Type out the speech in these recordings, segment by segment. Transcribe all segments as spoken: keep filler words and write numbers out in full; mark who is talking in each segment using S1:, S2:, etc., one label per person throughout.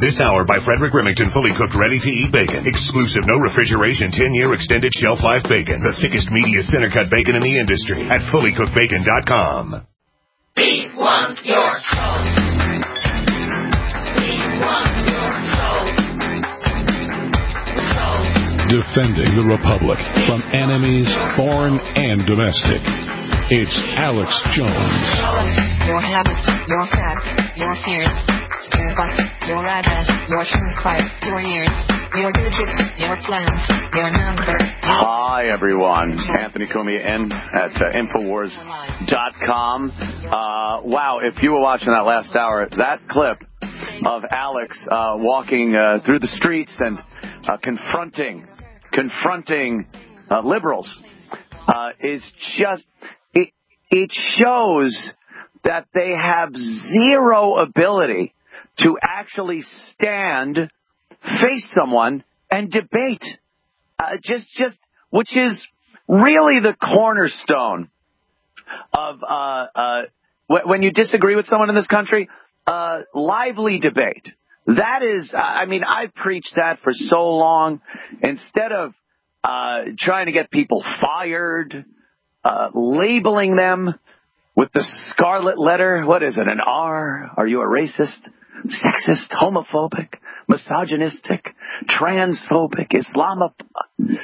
S1: This hour by Frederick Remington, fully cooked, ready-to-eat bacon. Exclusive, no refrigeration, ten-year extended shelf life bacon. The thickest, meatiest, center-cut bacon in the industry at fully cooked bacon dot com.
S2: We want your soul. We want your soul. Soul.
S3: Defending the Republic from enemies, foreign and domestic. It's Alex Jones.
S4: Your habits, your facts, your fears, your bus, your address, your shoes fight, your years, your digits, your plans, your number.
S5: Hi, everyone. Anthony Cumia in at uh, Infowars dot com. Uh, wow, if you were watching that last hour, that clip of Alex uh, walking uh, through the streets and uh, confronting, confronting uh, liberals uh, is just... It shows that they have zero ability to actually stand, face someone, and debate. Uh, just, just, which is really the cornerstone of uh, uh, when you disagree with someone in this country. Uh, lively debate. That is, I mean, I've preached that for so long. Instead of uh, trying to get people fired. Uh, labeling them with the scarlet letter. What is it, an R? Are you a racist, sexist, homophobic, misogynistic, transphobic, Islamophobic?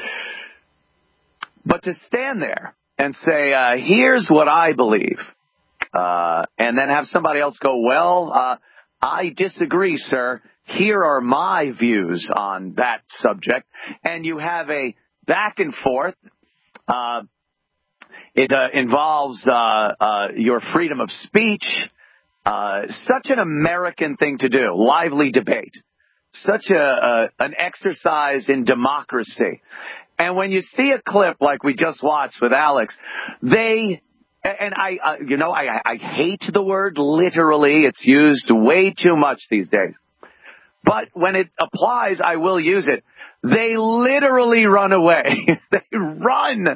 S5: But to stand there and say, uh, here's what I believe, uh, and then have somebody else go, well, uh, I disagree, sir. Here are my views on that subject. And you have a back and forth, uh, It uh, involves uh, uh, your freedom of speech. Uh, such an American thing to do, lively debate. Such a, a an exercise in democracy. And when you see a clip like we just watched with Alex, they, and I, uh, you know, I, I hate the word literally. It's used way too much these days. But when it applies, I will use it. They literally run away. They run.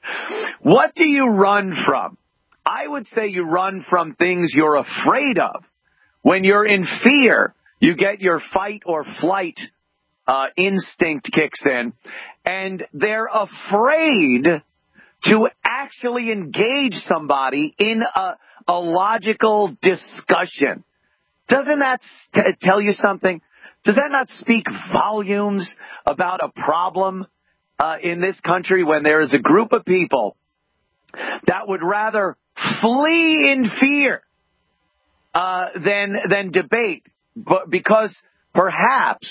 S5: What do you run from? I would say you run from things you're afraid of. When you're in fear, you get your fight or flight uh, instinct kicks in, and they're afraid to actually engage somebody in a, a logical discussion. Doesn't that st- tell you something? Does that not speak volumes about a problem Uh, in this country when there is a group of people that would rather flee in fear uh, than than debate, but because perhaps,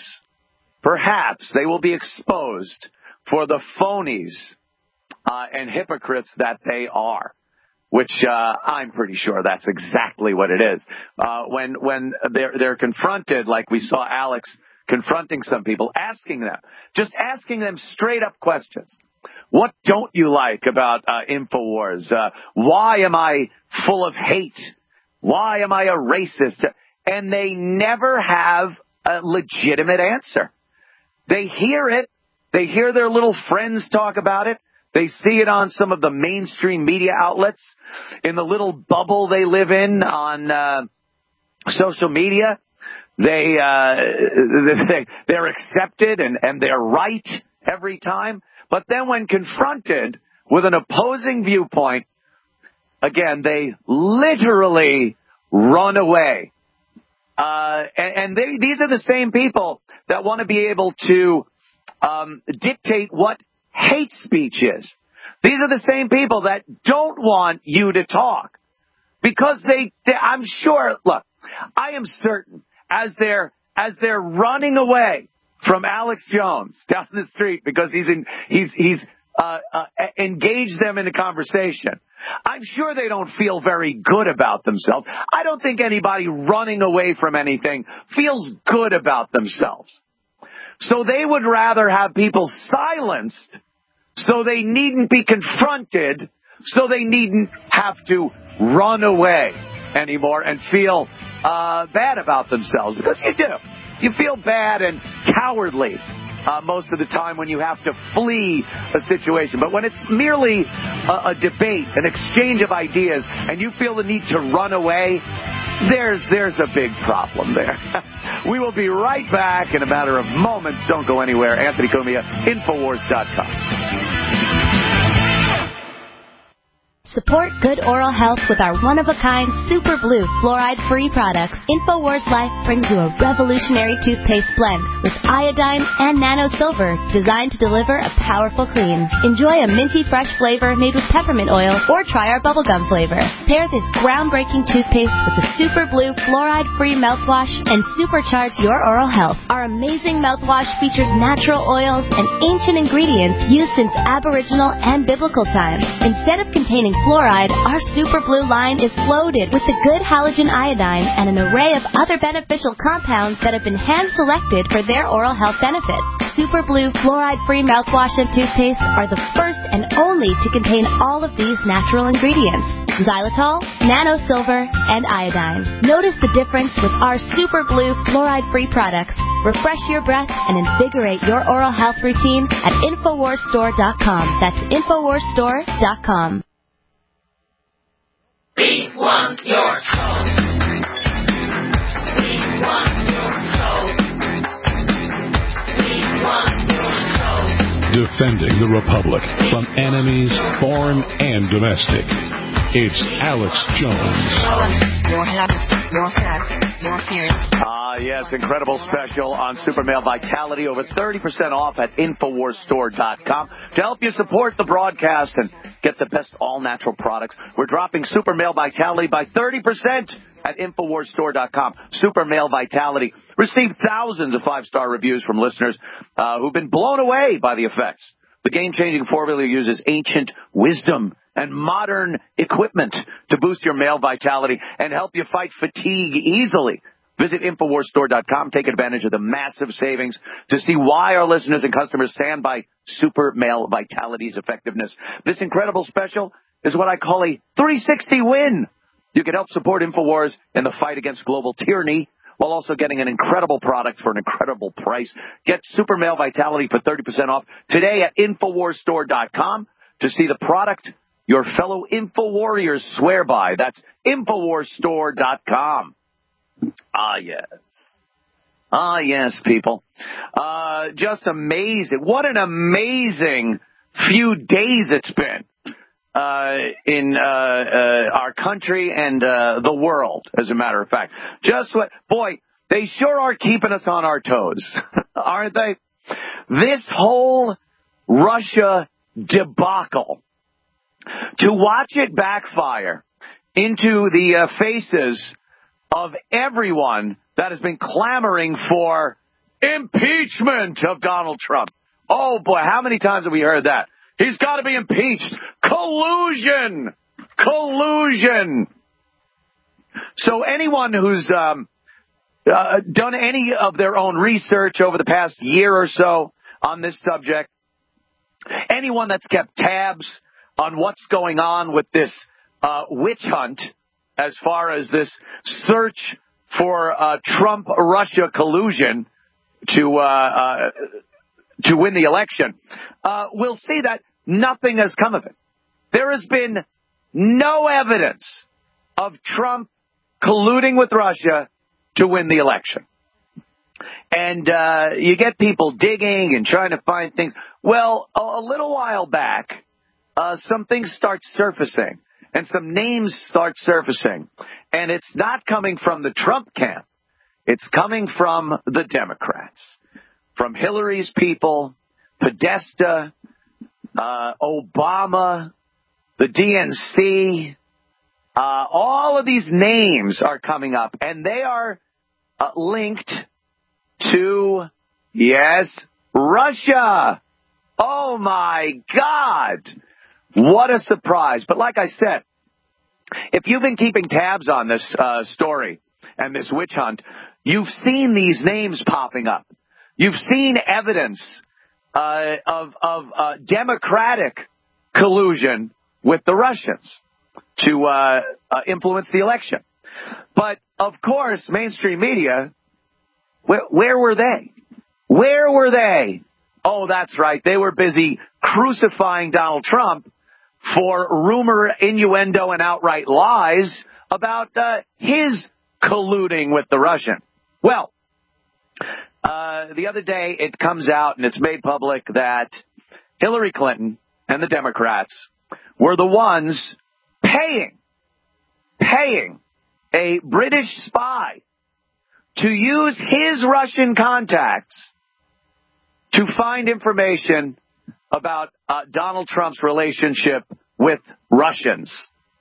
S5: perhaps they will be exposed for the phonies uh, and hypocrites that they are, which uh, I'm pretty sure that's exactly what it is. Uh, when when they're they're confronted, like we saw Alex confronting some people, asking them, just asking them straight up questions. What don't you like about uh, Infowars? Uh, why am I full of hate? Why am I a racist? And they never have a legitimate answer. They hear it. They hear their little friends talk about it. They see it on some of the mainstream media outlets, in the little bubble they live in on uh, social media. They, uh, they, they're accepted and, and they're right every time. But then when confronted with an opposing viewpoint, again, they literally run away. Uh, and, and they, these are the same people that want to be able to um, dictate what hate speech is. These are the same people that don't want you to talk because they, they I'm sure, look, I am certain as they're, as they're running away from Alex Jones down the street because he's in, he's, he's, uh, uh, engaged them in a conversation. I'm sure they don't feel very good about themselves. I don't think anybody running away from anything feels good about themselves. So they would rather have people silenced so they needn't be confronted, so they needn't have to run away anymore and feel uh, bad about themselves. Because you do. You feel bad and cowardly uh, most of the time when you have to flee a situation. But when it's merely a, a debate, an exchange of ideas, and you feel the need to run away, there's there's a big problem there. We will be right back in a matter of moments. Don't go anywhere. Anthony Cumia, Infowars dot com.
S6: Support good oral health with our one-of-a-kind Super Blue fluoride-free products. InfoWars Life brings you a revolutionary toothpaste blend with iodine and nano silver designed to deliver a powerful clean. Enjoy a minty fresh flavor made with peppermint oil or try our bubblegum flavor. Pair this groundbreaking toothpaste with the Super Blue fluoride-free mouthwash and supercharge your oral health. Our amazing mouthwash features natural oils and ancient ingredients used since Aboriginal and biblical times. Instead of containing fluoride, our Super Blue line is loaded with the good halogen iodine and an array of other beneficial compounds that have been hand-selected for their oral health benefits. Super Blue fluoride-free mouthwash and toothpaste are the first and only to contain all of these natural ingredients: xylitol, nano silver, and iodine. Notice the difference with our Super Blue fluoride-free products. Refresh your breath and invigorate your oral health routine at Infowars Store dot com. That's Infowars Store dot com.
S2: We want your soul. We want your soul. We want your soul.
S3: Defending the Republic from enemies, foreign and domestic. It's Alex Jones.
S4: Your habits, your facts, your fears.
S5: Ah, yes, incredible special on Super Male Vitality. Over thirty percent off at Infowars Store dot com. To help you support the broadcast and get the best all-natural products, we're dropping Super Male Vitality by thirty percent at Infowars Store dot com. Super Male Vitality received thousands of five-star reviews from listeners uh, who've been blown away by the effects. The game-changing formula uses ancient wisdom and modern equipment to boost your male vitality and help you fight fatigue easily. Visit Infowars Store dot com. Take advantage of the massive savings to see why our listeners and customers stand by Super Male Vitality's effectiveness. This incredible special is what I call a three sixty win. You can help support Infowars in the fight against global tyranny while also getting an incredible product for an incredible price. Get Super Male Vitality for thirty percent off today at Infowars Store dot com to see the product your fellow InfoWarriors swear by. That's Infowars Store dot com. Ah, yes. Ah, yes, people. Uh, just amazing. What an amazing few days it's been uh, in uh, uh, our country and uh, the world, as a matter of fact. Just what, boy, they sure are keeping us on our toes, aren't they? This whole Russia debacle, to watch it backfire into the uh, faces of everyone that has been clamoring for impeachment of Donald Trump. Oh, boy, how many times have we heard that? He's got to be impeached. Collusion! Collusion! So anyone who's um, uh, done any of their own research over the past year or so on this subject, anyone that's kept tabs on what's going on with this uh, witch hunt as far as this search for uh, Trump-Russia collusion to uh, uh, to win the election, uh, will see that nothing has come of it. There has been no evidence of Trump colluding with Russia to win the election. And uh, you get people digging and trying to find things. Well, a, a little while back, uh, some things start surfacing. And some names start surfacing. And it's not coming from the Trump camp. It's coming from the Democrats. From Hillary's people, Podesta, uh, Obama, the D N C. Uh, all of these names are coming up. And they are uh, linked to, yes, Russia. Oh, my God. What a surprise. But like I said, if you've been keeping tabs on this uh, story and this witch hunt, you've seen these names popping up. You've seen evidence uh, of, of uh, Democratic collusion with the Russians to uh, uh, influence the election. But, of course, mainstream media, where, where were they? Where were they? Oh, that's right. They were busy crucifying Donald Trump for rumor, innuendo, and outright lies about uh, his colluding with the Russian? Well, uh, the other day it comes out and it's made public that Hillary Clinton and the Democrats were the ones paying, paying a British spy to use his Russian contacts to find information about uh, Donald Trump's relationship with Russians.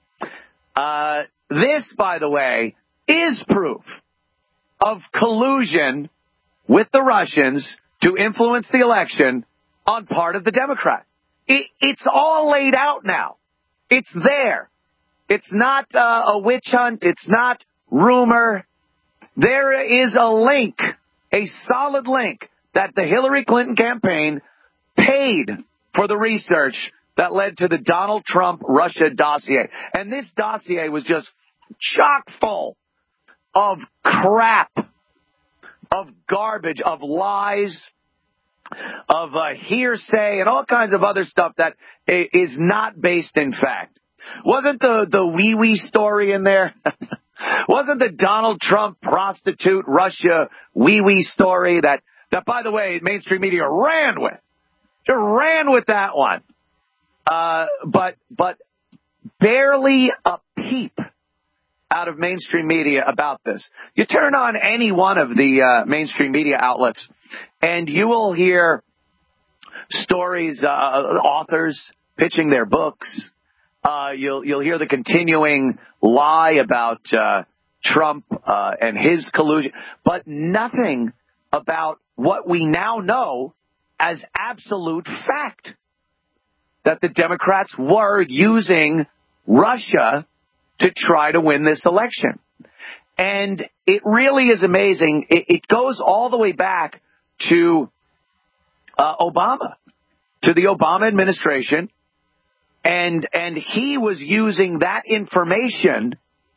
S5: Uh, this, by the way, is proof of collusion with the Russians to influence the election on part of the Democrats. It, it's all laid out now. It's there. It's not uh, a witch hunt. It's not rumor. There is a link, a solid link, that the Hillary Clinton campaign paid for the research that led to the Donald Trump Russia dossier. And this dossier was just chock full of crap, of garbage, of lies, of uh, hearsay, and all kinds of other stuff that is not based in fact. Wasn't the, the wee-wee story in there? Wasn't the Donald Trump prostitute Russia wee-wee story that, that, by the way, mainstream media ran with? Just ran with that one. Uh, but, but barely a peep out of mainstream media about this. You turn on any one of the uh, mainstream media outlets and you will hear stories, uh, authors pitching their books. Uh, you'll, you'll hear the continuing lie about, uh, Trump, uh, and his collusion, but nothing about what we now know as absolute fact, that the Democrats were using Russia to try to win this election. And it really is amazing. It, it goes all the way back to, uh, Obama, to the Obama administration. And, and he was using that information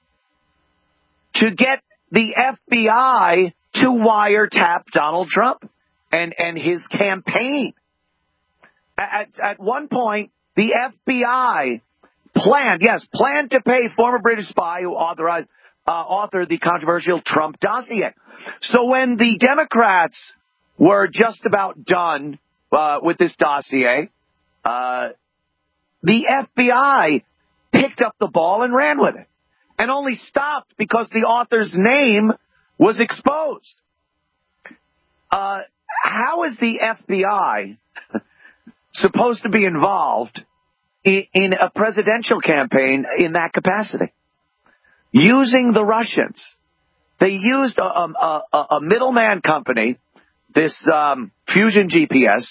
S5: to get the F B I to wiretap Donald Trump and, and his campaign. At, at one point, the F B I planned, yes, planned to pay former British spy who authorized, uh, authored the controversial Trump dossier. So when the Democrats were just about done, uh, with this dossier, uh, the F B I picked up the ball and ran with it, and only stopped because the author's name was exposed. Uh, how is the F B I supposed to be involved in, in a presidential campaign in that capacity? Using the Russians. They used a, a, a, a middleman company, this um, Fusion G P S,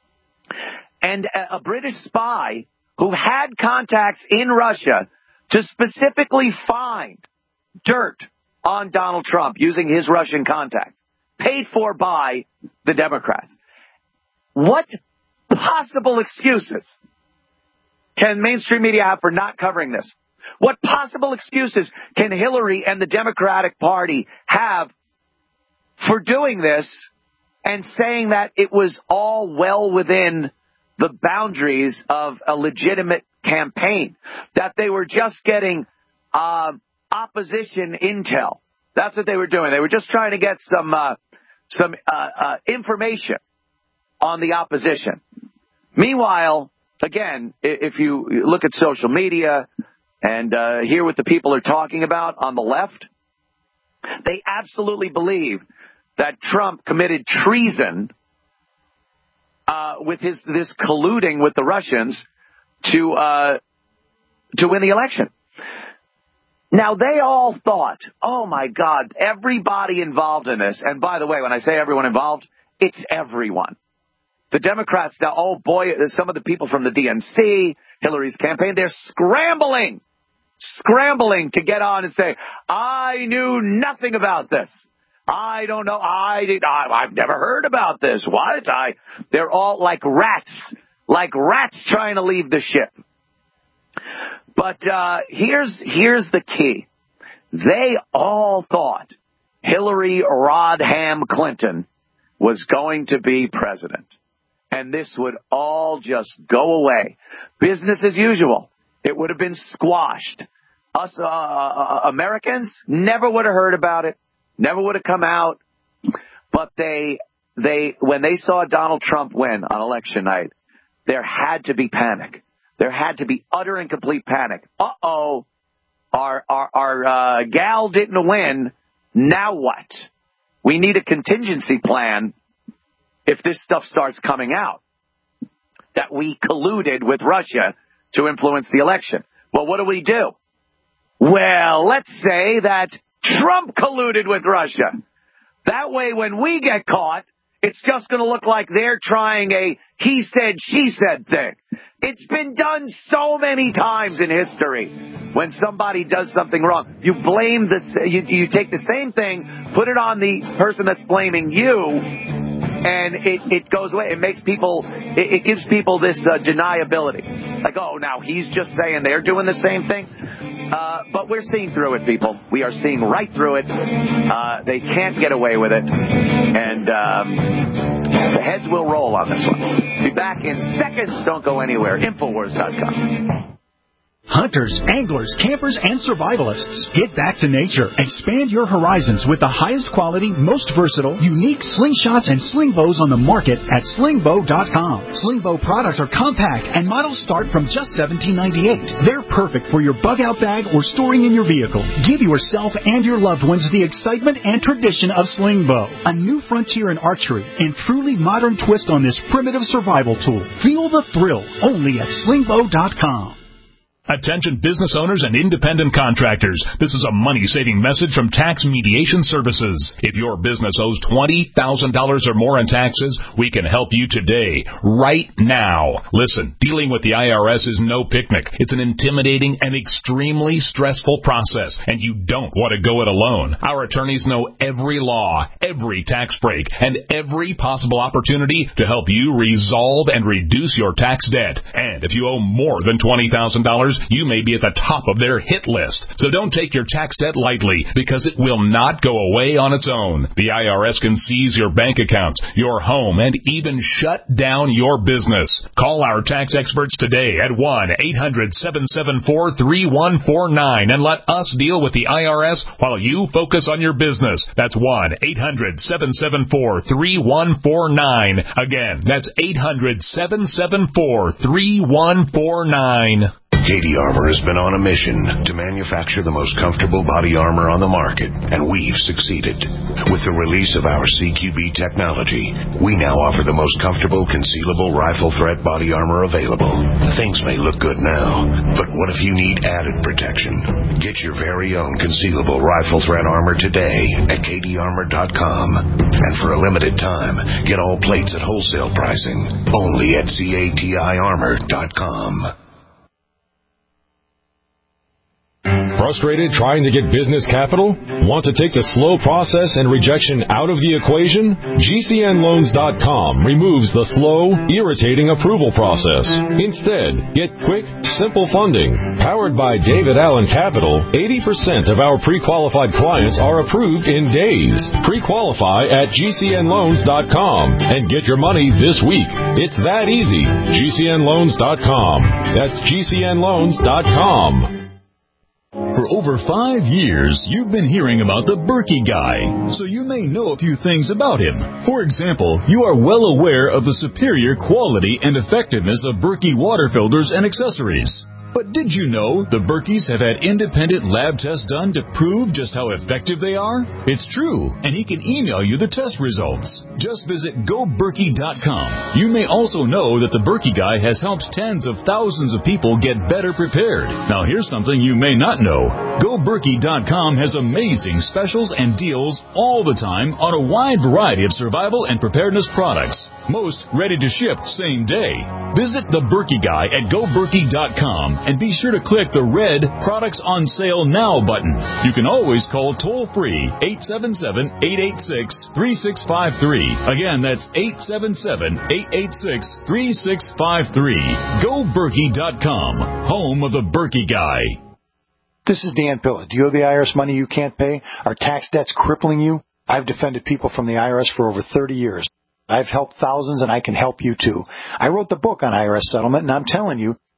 S5: and a, a British spy who had contacts in Russia to specifically find dirt on Donald Trump using his Russian contacts, paid for by the Democrats. What possible excuses can mainstream media have for not covering this? What possible excuses can Hillary and the Democratic Party have for doing this and saying that it was all well within the boundaries of a legitimate campaign, that they were just getting uh, opposition intel? That's what they were doing. They were just trying to get some uh, some uh, uh, information on the opposition. Meanwhile, again, if you look at social media and uh, hear what the people are talking about on the left, they absolutely believe that Trump committed treason Uh, with his this colluding with the Russians to uh, to win the election. Now, they all thought, oh, my God, everybody involved in this. And by the way, when I say everyone involved, it's everyone. The Democrats now, oh, boy, some of the people from the D N C, Hillary's campaign, they're scrambling, scrambling to get on and say, I knew nothing about this. I don't know. I did. I, I've never heard about this. What? I? They're all like rats, like rats trying to leave the ship. But uh, here's here's the key. They all thought Hillary Rodham Clinton was going to be president, and this would all just go away. Business as usual. It would have been squashed. Us uh, uh, Americans never would have heard about it, never would have come out. But they, they, when they saw Donald Trump win on election night, there had to be panic. There had to be utter and complete panic. Uh-oh, our, our, our uh, gal didn't win. Now what? We need a contingency plan if this stuff starts coming out, that we colluded with Russia to influence the election. Well, what do we do? Well, let's say that Trump colluded with Russia. That way, when we get caught, it's just going to look like they're trying a he said, she said thing. It's been done so many times in history. When somebody does something wrong, you blame the, you, you take the same thing, put it on the person that's blaming you, and it, it goes away. It makes people, it, it gives people this uh, deniability. Like, oh, now he's just saying they're doing the same thing. Uh, but we're seeing through it, people. We are seeing right through it. Uh, they can't get away with it. And um, the heads will roll on this one. Be back in seconds. Don't go anywhere. Infowars dot com.
S7: Hunters, anglers, campers, and survivalists. Get back to nature. Expand your horizons with the highest quality, most versatile, unique slingshots and sling bows on the market at sling bow dot com. Sling bow products are compact and models start from just seventeen ninety-eight. They're perfect for your bug-out bag or storing in your vehicle. Give yourself and your loved ones the excitement and tradition of sling bow. A new frontier in archery and truly modern twist on this primitive survival tool. Feel the thrill only at sling bow dot com.
S8: Attention business owners and independent contractors. This is a money-saving message from Tax Mediation Services. If your business owes twenty thousand dollars or more in taxes, we can help you today, right now. Listen, dealing with the I R S is no picnic. It's an intimidating and extremely stressful process, and you don't want to go it alone. Our attorneys know every law, every tax break, and every possible opportunity to help you resolve and reduce your tax debt. And if you owe more than twenty thousand dollars, you may be at the top of their hit list. So don't take your tax debt lightly, because it will not go away on its own. The I R S can seize your bank accounts, your home, and even shut down your business. Call our tax experts today at one eight hundred seven seven four three one four nine and let us deal with the I R S while you focus on your business. That's one eight hundred seven seven four three one four nine. Again, that's eight hundred seven seven four three one four nine.
S1: Katie Armor has been on a mission to manufacture the most comfortable body armor on the market, and we've succeeded. With the release of our C Q B technology, we now offer the most comfortable concealable rifle threat body armor available. Things may look good now, but what if you need added protection? Get your very own concealable rifle threat armor today at katie armor dot com. And for a limited time, get all plates at wholesale pricing only at cati armor dot com.
S9: Frustrated trying to get business capital? Want to take the slow process and rejection out of the equation? G C N loans dot com removes the slow, irritating approval process. Instead, get quick, simple funding. Powered by David Allen Capital, eighty percent of our pre-qualified clients are approved in days. Pre-qualify at G C N loans dot com and get your money this week. It's that easy. G C N loans dot com. That's G C N loans dot com.
S10: For over five years, you've been hearing about the Berkey Guy, so you may know a few things about him. For example, you are well aware of the superior quality and effectiveness of Berkey water filters and accessories. But did you know the Berkeys have had independent lab tests done to prove just how effective they are? It's true, and he can email you the test results. Just visit go berkey dot com. You may also know that the Berkey Guy has helped tens of thousands of people get better prepared. Now here's something you may not know. go berkey dot com has amazing specials and deals all the time on a wide variety of survival and preparedness products. Most ready to ship same day. Visit the Berkey Guy at go berkey dot com and be sure to click the red Products on Sale Now button. You can always call toll-free eight seven seven, eight eight six, three six five three. Again, that's eight seven seven, eight eight six, three six five three. go berkey dot com, home of the Berkey Guy.
S11: This is Dan Pilla. Do you owe the I R S money you can't pay? Are tax debts crippling you? I've defended people from the I R S for over thirty years. I've helped thousands, and I can help you too. I wrote the book on I R S settlement, and I'm telling you,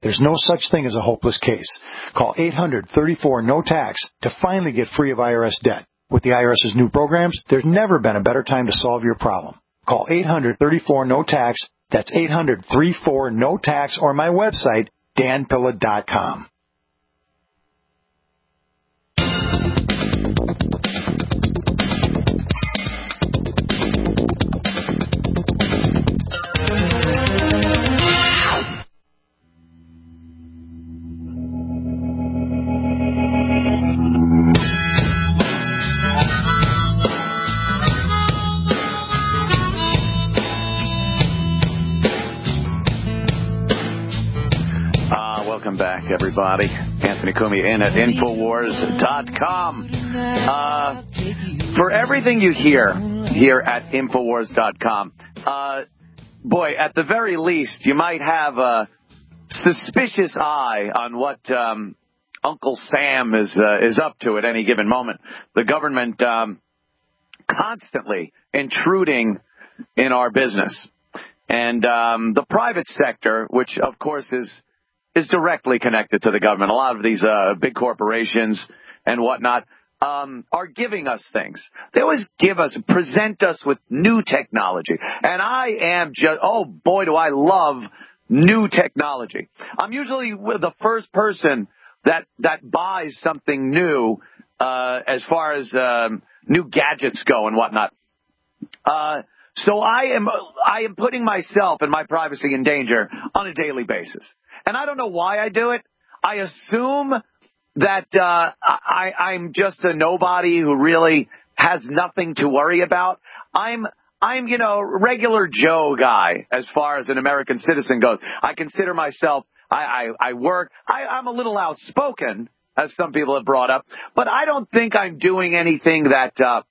S11: There's no such thing as a hopeless case. Call eight hundred, thirty-four, no tax to finally get free of I R S debt. With the IRS's new programs, there's never been a better time to solve your problem. Call eight hundred, thirty-four, no tax. That's eight hundred, thirty-four, no tax, or my website, dan pilla dot com.
S5: Welcome back, everybody. Anthony Cumia in at Infowars dot com. Uh, for everything you hear here at Infowars dot com, uh, boy, at the very least, you might have a suspicious eye on what um, Uncle Sam is uh, is up to at any given moment. The government um, constantly intruding in our business. And um, the private sector, which, of course, is is directly connected to the government. A lot of these uh, big corporations and whatnot um, are giving us things. They always give us, present us with new technology. And I am just, oh, boy, do I love new technology. I'm usually the first person that that buys something new uh, as far as um, new gadgets go and whatnot. Uh, so I am I am putting myself and my privacy in danger on a daily basis. And I don't know why I do it. I assume that uh, I, I'm just a nobody who really has nothing to worry about. I'm, I'm, you know, regular Joe guy as far as an American citizen goes. I consider myself, I, I, I work, I, I'm a little outspoken, as some people have brought up, but I don't think I'm doing anything that uh,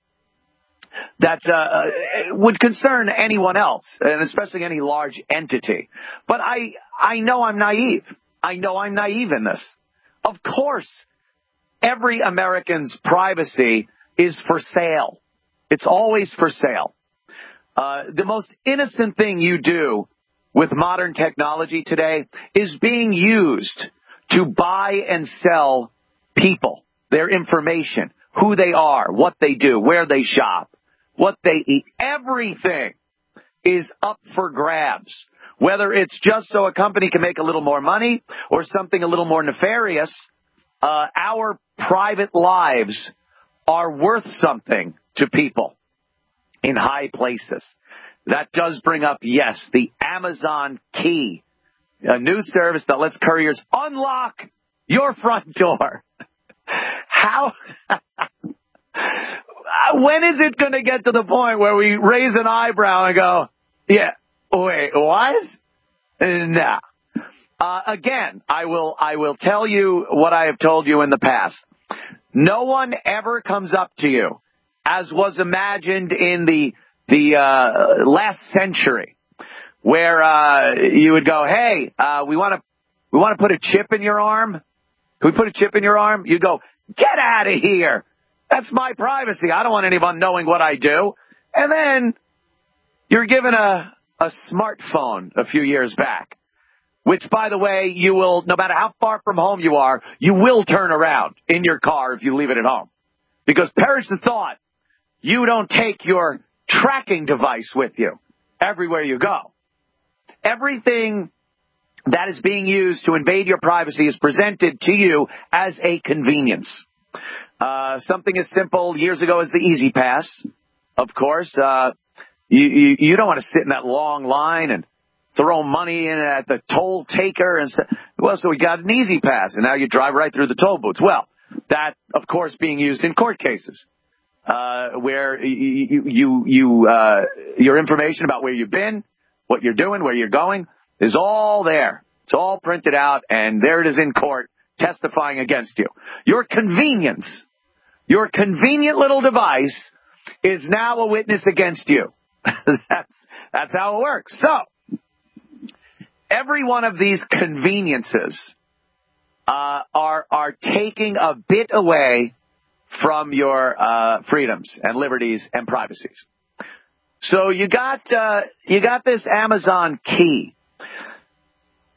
S5: that uh, would concern anyone else, and especially any large entity. But I, I know I'm naive. I know I'm naive in this. Of course, every American's privacy is for sale. It's always for sale. Uh, the most innocent thing you do with modern technology today is being used to buy and sell people, their information, who they are, what they do, where they shop, what they eat. Everything is up for grabs, whether it's just so a company can make a little more money or something a little more nefarious. Uh, our private lives are worth something to people in high places. That does bring up, yes, the Amazon Key, a new service that lets couriers unlock your front door. How? When is it going to get to the point where we raise an eyebrow and go, yeah, wait, what? No. Uh, again, I will, I will tell you what I have told you in the past. No one ever comes up to you, as was imagined in the, the, uh, last century, where, uh, you would go, hey, uh, we want to, we want to put a chip in your arm. Can we put a chip in your arm? You go, get out of here. That's my privacy. I don't want anyone knowing what I do. And then you're given a, a smartphone a few years back, which, by the way, you will, no matter how far from home you are, you will turn around in your car if you leave it at home. Because perish the thought, you don't take your tracking device with you everywhere you go. Everything that is being used to invade your privacy is presented to you as a convenience. Uh, something as simple years ago as the Easy Pass, of course. Uh, you, you, you don't want to sit in that long line and throw money in at the toll taker and stuff. Well, so we got an Easy Pass, and now you drive right through the toll booths. Well, that, of course, being used in court cases, uh, where you, you, you uh, your information about where you've been, what you're doing, where you're going, is all there. It's all printed out, and there it is in court testifying against you. Your convenience, your convenient little device is now a witness against you. that's, that's how it works. So, every one of these conveniences uh, are are taking a bit away from your uh, freedoms and liberties and privacies. So you got uh, you got this Amazon Key.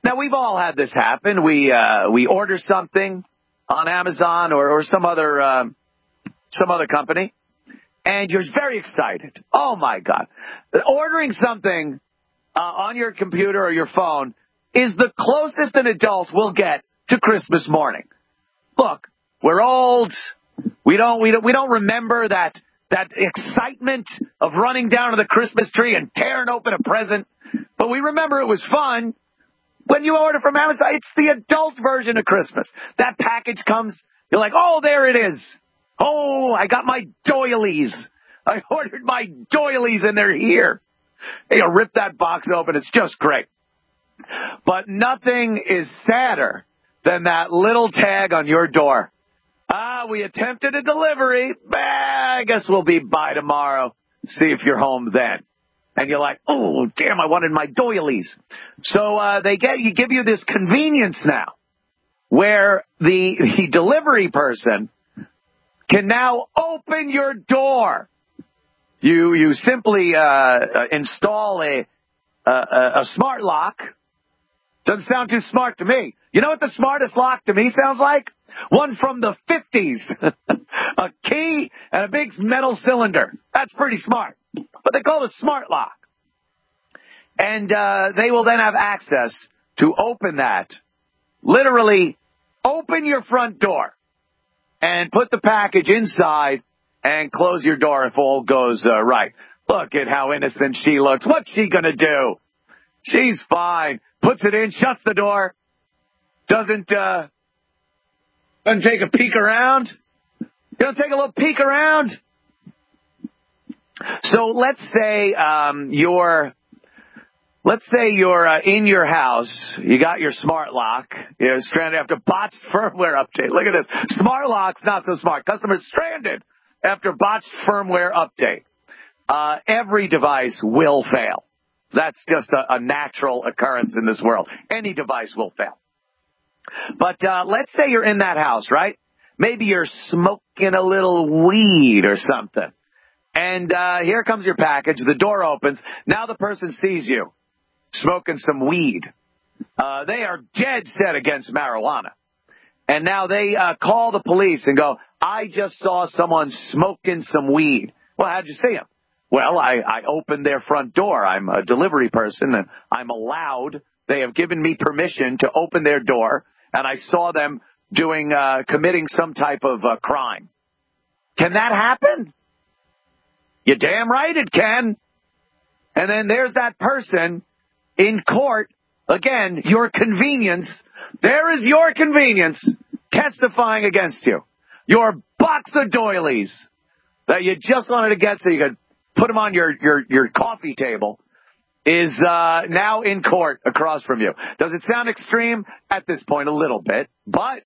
S5: Now, we've all had this happen. We uh, we order something on Amazon or, or some other uh, some other company, and you're very excited. Oh, my God. Ordering something uh, on your computer or your phone is the closest an adult will get to Christmas morning. Look, we're old. We don't we don't we don't remember that that excitement of running down to the Christmas tree and tearing open a present. But we remember it was fun. When you order from Amazon, it's the adult version of Christmas. That package comes, you're like, oh, there it is. Oh, I got my doilies. I ordered my doilies and they're here. You know, rip that box open. It's just great. But nothing is sadder than that little tag on your door. Ah, we attempted a delivery. Bah, I guess we'll be by tomorrow. See if you're home then. And you're like, oh, damn, I wanted my doilies. So uh, they get you give you this convenience now where the, the delivery person can now open your door. You you simply uh, install a, a, a smart lock. Doesn't sound too smart to me. You know what the smartest lock to me sounds like? One from the fifties. A key and a big metal cylinder. That's pretty smart. But they call it a smart lock. And uh, they will then have access to open that. Literally open your front door and put the package inside and close your door if all goes uh, right. Look at how innocent she looks. What's she going to do? She's fine. Puts it in, shuts the door. Doesn't, uh, doesn't take a peek around. You don't take a little peek around. So let's say um, you're, let's say you're uh, in your house. You got your smart lock. You're stranded after botched firmware update. Look at this. Smart lock's not so smart. Customers stranded after botched firmware update. Uh, every device will fail. That's just a, a natural occurrence in this world. Any device will fail. But uh, let's say you're in that house, right? Maybe you're smoking a little weed or something. And uh, here comes your package. The door opens. Now the person sees you smoking some weed. Uh, they are dead set against marijuana. And now they uh, call the police and go, I just saw someone smoking some weed. Well, how'd you see him? Well, I, I opened their front door. I'm a delivery person, and I'm allowed. They have given me permission to open their door, and I saw them doing, uh, committing some type of uh, crime. Can that happen? You're damn right it can. And then there's that person in court. Again, your convenience. There is your convenience testifying against you. Your box of doilies that you just wanted to get so you could put them on your, your, your coffee table is uh, now in court across from you. Does it sound extreme? At this point, a little bit. But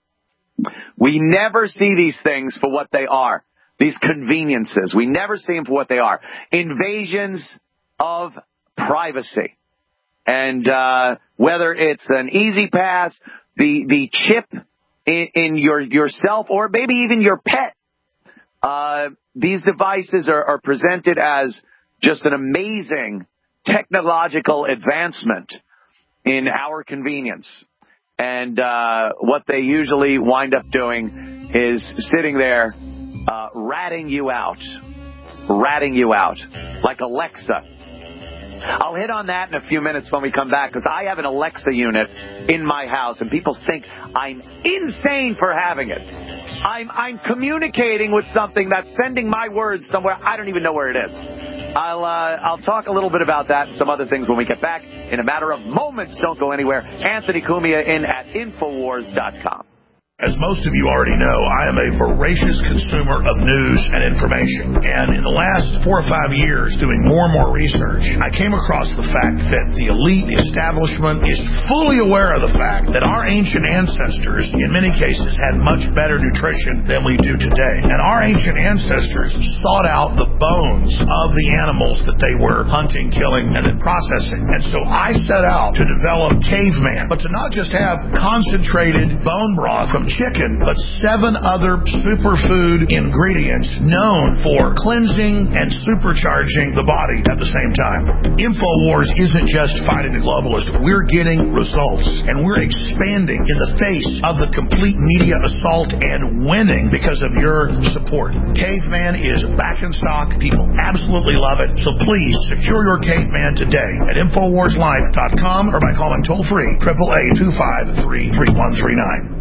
S5: we never see these things for what they are. These conveniences. We never see them for what they are. Invasions of privacy. And uh, whether it's an Easy Pass, the the chip in, in your yourself, or maybe even your pet, uh, these devices are, are presented as just an amazing technological advancement in our convenience. And uh, what they usually wind up doing is sitting there uh, ratting you out, ratting you out, like Alexa. I'll hit on that in a few minutes when we come back, because I have an Alexa unit in my house, and people think I'm insane for having it. I'm, I'm communicating with something that's sending my words somewhere. I don't even know where it is. I'll, uh, I'll talk a little bit about that and some other things when we get back in a matter of moments. Don't go anywhere. Anthony Cumia in at Infowars dot com.
S12: As most of you already know, I am a voracious consumer of news and information. And in the last four or five years, doing more and more research, I came across the fact that the elite, the establishment, is fully aware of the fact that our ancient ancestors, in many cases, had much better nutrition than we do today. And our ancient ancestors sought out the bones of the animals that they were hunting, killing, and then processing. And so I set out to develop caveman, but to not just have concentrated bone broth from chicken, but seven other superfood ingredients known for cleansing and supercharging the body at the same time. InfoWars isn't just fighting the globalists. We're getting results, and we're expanding in the face of the complete media assault and winning because of your support. Caveman is back in stock. People absolutely love it. So please secure your Caveman today at Infowars Life dot com or by calling toll-free eight eight eight, two five three, three one three nine.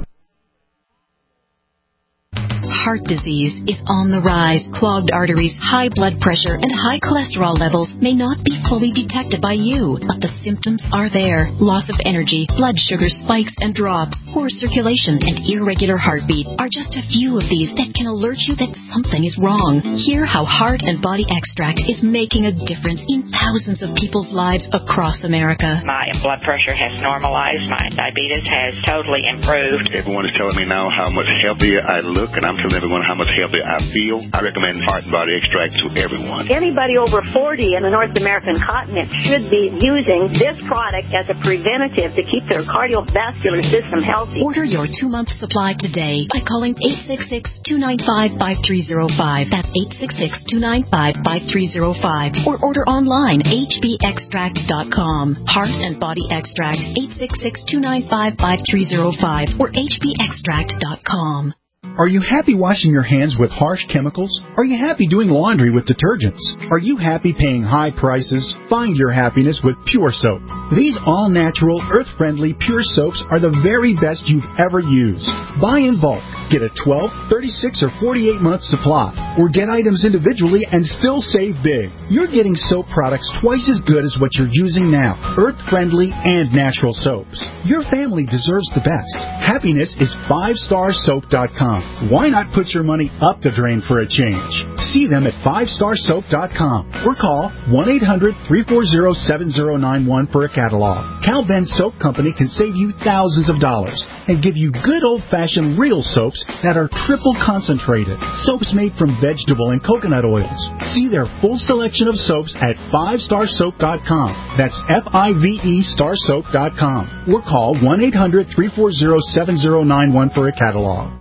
S13: Heart disease is on the rise. Clogged arteries, high blood pressure, and high cholesterol levels may not be fully detected by you, but the symptoms are there. Loss of energy, blood sugar spikes and drops, poor circulation, and irregular heartbeat are just a few of these that can alert you that something is wrong. Hear how Heart and Body Extract is making a difference in thousands of people's lives across America.
S14: My blood pressure has normalized. My diabetes has totally improved.
S15: Everyone is telling me now how much healthier I look, and I'm telling everyone how much healthier I feel. I recommend Heart and Body Extract to everyone.
S16: Anybody over forty in the North American continent should be using this product as a preventative to keep their cardiovascular system healthy.
S13: Order your two-month supply today by calling eight six six, two nine five, five three zero five. That's eight six six, two nine five, five three zero five. Or order online, h b extract dot com. Heart and Body Extract, eight six six, two nine five, five three zero five or h b extract dot com.
S7: Are you happy washing your hands with harsh chemicals? Are you happy doing laundry with detergents? Are you happy paying high prices? Find your happiness with Pure Soap. These all-natural, earth-friendly Pure Soaps are the very best you've ever used. Buy in bulk. Get a twelve, thirty-six, or forty-eight month supply. Or get items individually and still save big. You're getting soap products twice as good as what you're using now. Earth-friendly and natural soaps. Your family deserves the best. Happiness is five star soap dot com. Why not put your money up the drain for a change? See them at five star soap dot com or call one eight hundred, three four zero, seven zero nine one for a catalog. Cal Ben Soap Company can save you thousands of dollars and give you good old-fashioned real soaps that are triple concentrated. Soaps made from vegetable and coconut oils. See their full selection of soaps at five star soap dot com. That's F I V E star soap dot com. Or call one eight hundred, three four zero, seven zero nine one for a catalog.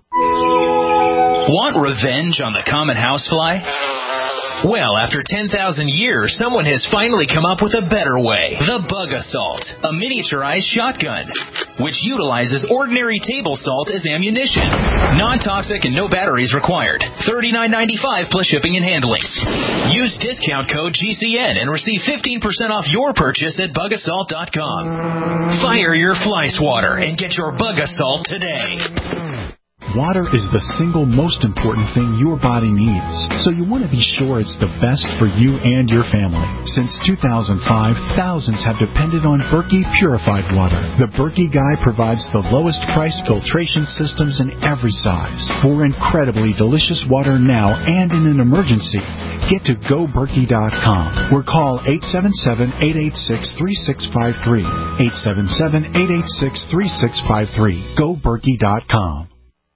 S17: Want revenge on the common housefly? Well, after ten thousand years, someone has finally come up with a better way. The Bug Assault, a miniaturized shotgun, which utilizes ordinary table salt as ammunition. Non-toxic and no batteries required. thirty-nine ninety-five plus shipping and handling. Use discount code G C N and receive fifteen percent off your purchase at bug assault dot com. Fire your fly swatter and get your Bug Assault today.
S7: Water is the single most important thing your body needs, so you want to be sure it's the best for you and your family. Since two thousand five, thousands have depended on Berkey purified water. The Berkey Guy provides the lowest priced filtration systems in every size. For incredibly delicious water now and in an emergency, get to go berkey dot com or call eight seven seven, eight eight six, three six five three. eight seven seven, eight eight six, three six five three. go berkey dot com.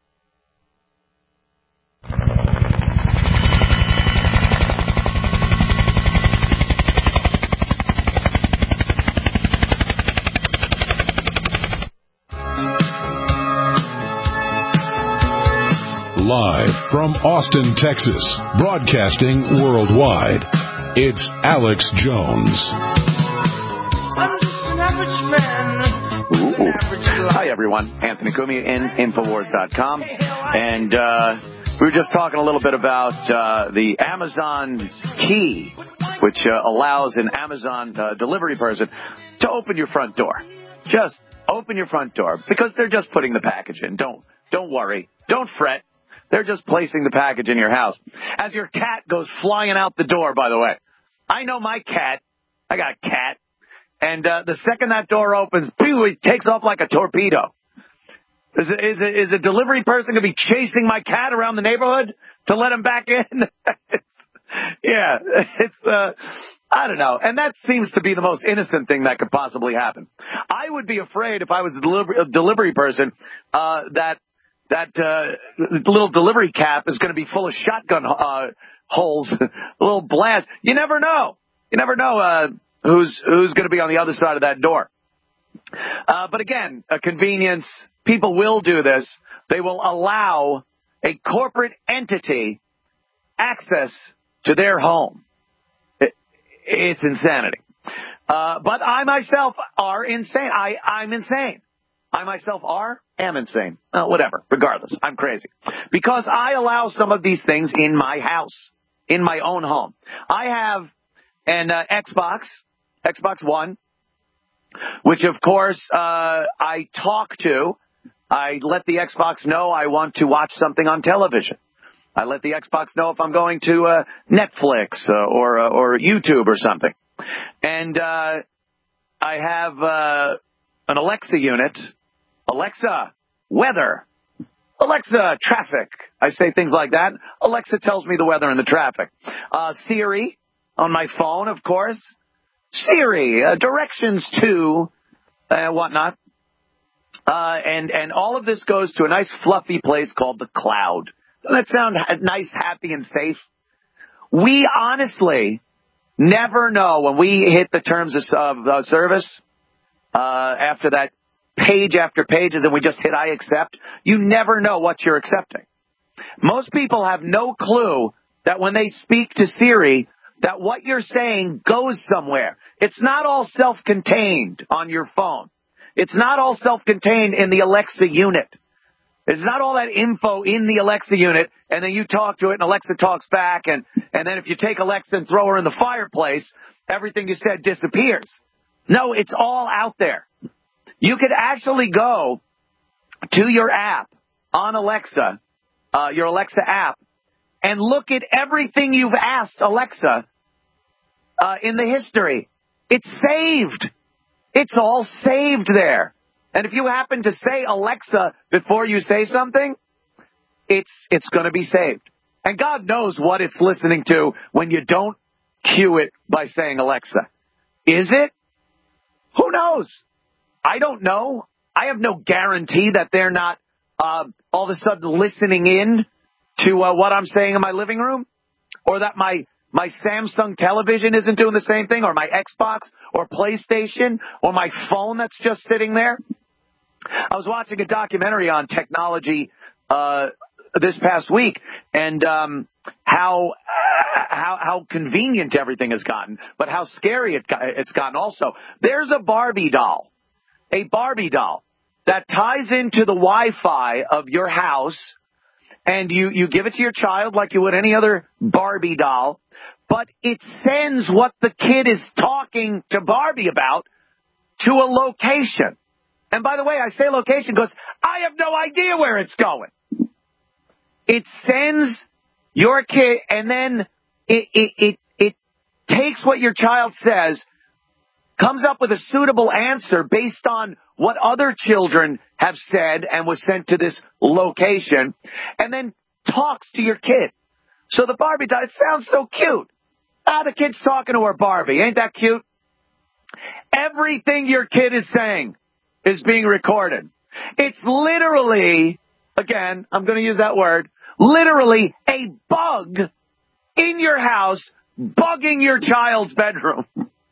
S3: Live from Austin, Texas, broadcasting worldwide, it's Alex Jones.
S2: I'm just an average man.
S5: Ooh. Hi, everyone. Anthony Cumia in Infowars dot com. And uh, we were just talking a little bit about uh, the Amazon key, which uh, allows an Amazon uh, delivery person to open your front door. Just open your front door because they're just putting the package in. Don't, don't worry. Don't fret. They're just placing the package in your house. As your cat goes flying out the door, by the way. I know my cat. I got a cat. And uh, the second that door opens, pew, it takes off like a torpedo. Is, it, is, it, is a delivery person going to be chasing my cat around the neighborhood to let him back in? it's, yeah, it's, uh, I don't know. And that seems to be the most innocent thing that could possibly happen. I would be afraid if I was a delivery, a delivery person uh, that that uh, little delivery cap is going to be full of shotgun uh, holes, a little blast. You never know. You never know uh, who's who's going to be on the other side of that door. Uh, but again, a convenience. People will do this. they will allow a corporate entity access to their home. It, it's insanity. Uh, but I myself are insane. I, I'm insane. I myself are, am insane. Uh, whatever. Regardless, I'm crazy. Because I allow some of these things in my house, in my own home. I have an uh, Xbox, Xbox One, which of course uh, I talk to. I let the Xbox know I want to watch something on television. I let the Xbox know if I'm going to uh, Netflix uh, or uh, or YouTube or something. And uh, I have uh, an Alexa unit. Alexa, weather. Alexa, traffic. I say things like that. Alexa tells me the weather and the traffic. Uh, Siri on my phone, of course. Siri, uh, directions to uh, whatnot. Uh, and, and all of this goes to a nice fluffy place called the cloud. Doesn't that sound nice, happy, and safe? We honestly never know when we hit the terms of, of uh, service uh, after that page after page, and then we just hit I accept. You never know what you're accepting. Most people have no clue that when they speak to Siri, that what you're saying goes somewhere. It's not all self-contained on your phone. It's not all self-contained in the Alexa unit. It's not all that info in the Alexa unit, and then you talk to it, and Alexa talks back, and, and then if you take Alexa and throw her in the fireplace, everything you said disappears. No, it's all out there. You could actually go to your app on Alexa, uh, your Alexa app, and look at everything you've asked Alexa uh, in the history. It's saved. It's all saved there. And if you happen to say Alexa before you say something, it's it's going to be saved. And God knows what it's listening to when you don't cue it by saying Alexa. Is it? Who knows? I don't know. I have no guarantee that they're not uh, all of a sudden listening in to uh, what I'm saying in my living room, or that my my Samsung television isn't doing the same thing, or my Xbox or PlayStation or my phone that's just sitting there. I was watching a documentary on technology uh, this past week, and um, how uh, how how convenient everything has gotten, but how scary it got, it's gotten also. There's a Barbie doll, a Barbie doll that ties into the Wi-Fi of your house, and you, you give it to your child like you would any other Barbie doll, but it sends what the kid is talking to Barbie about to a location. And by the way, I say location because I have no idea where it's going. It sends your kid, and then it, it, it, it takes what your child says, comes up with a suitable answer based on what other children have said and was sent to this location, and then talks to your kid. So the Barbie doll, it sounds so cute. Ah, the kid's talking to her Barbie. Ain't that cute? Everything your kid is saying is being recorded. It's literally, again, I'm going to use that word, literally a bug in your house bugging your child's bedroom.